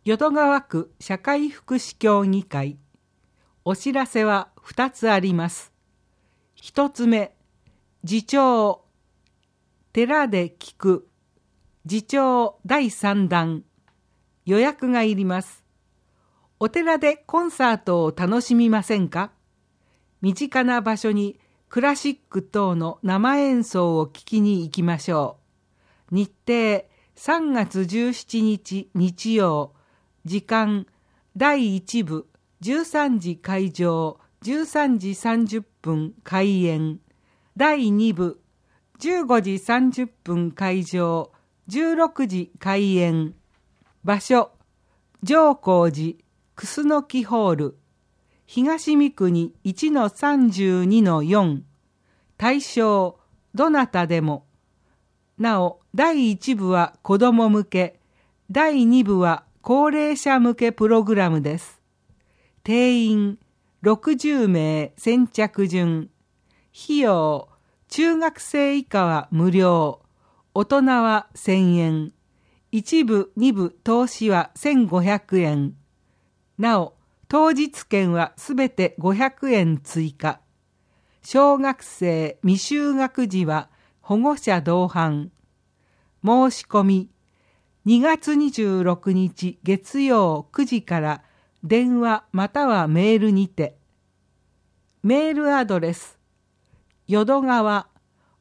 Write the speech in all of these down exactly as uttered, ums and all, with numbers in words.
淀川区社会福祉協議会。お知らせはふたつあります。ひとつめ、次長、寺で聞く、次長だいさんだん、予約がいります。お寺でコンサートを楽しみませんか？身近な場所にクラシック等の生演奏を聴きに行きましょう。日程さんがつじゅうしちにち日曜、時間だいいち部じゅうさんじ開場、じゅうさんじさんじゅっぷん開演、だいに部じゅうごじさんじゅっぷん開場、じゅうろくじ開演。場所浄光寺楠木ホール、東三国 いちのさんじゅうにのよん。対象どなたでも。なおだいいち部は子ども向け、だいに部は高齢者向けプログラムです。定員ろくじゅうめい先着順。費用中学生以下は無料、大人はせんえん、いち部に部投資はせんごひゃくえん。なお当日券はすべてごひゃくえん追加。小学生未就学児は保護者同伴。申し込みにがつにじゅうろくにち月曜くじから電話またはメールにて。メールアドレス淀川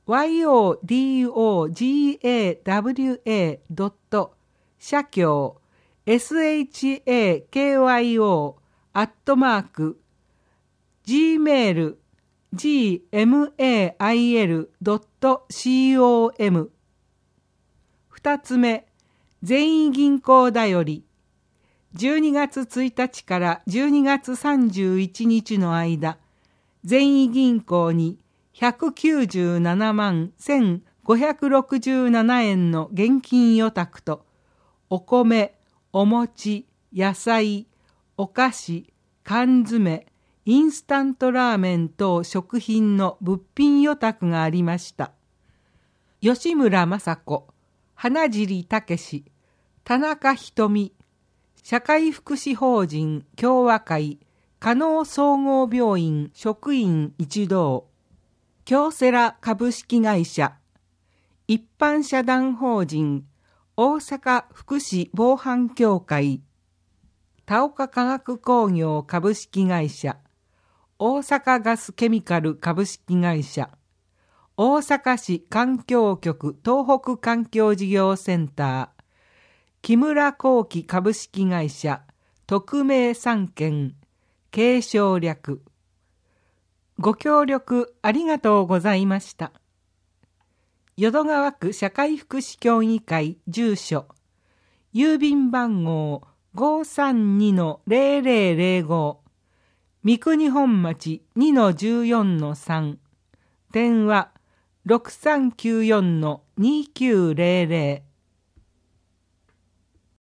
yodogawa 社協 shakyo アットマーク gmail gmail.com。 二つ目、善意銀行だより。じゅうにがつついたちからじゅうにがつさんじゅういちにちの間、善意銀行にひゃくきゅうじゅうななまんせんごひゃくろくじゅうななえんの現金預託と、お米、お餅、野菜、お菓子、缶詰、インスタントラーメン等食品の物品預託がありました。吉村雅子、花尻武史、田中瞳、社会福祉法人協和会加納総合病院職員一同、京セラ株式会社、一般社団法人大阪福祉防犯協会、田岡化学工業株式会社、大阪ガスケミカル株式会社、大阪市環境局東北環境事業センター、木村工機株式会社、特命三件、継承略。ご協力ありがとうございました。淀川区社会福祉協議会住所、郵便番号 ごーさんにのゼロゼロゼロご、三国本町 にのじゅうよんのさん、電話 ろくさんきゅうよんのにきゅうゼロゼロ。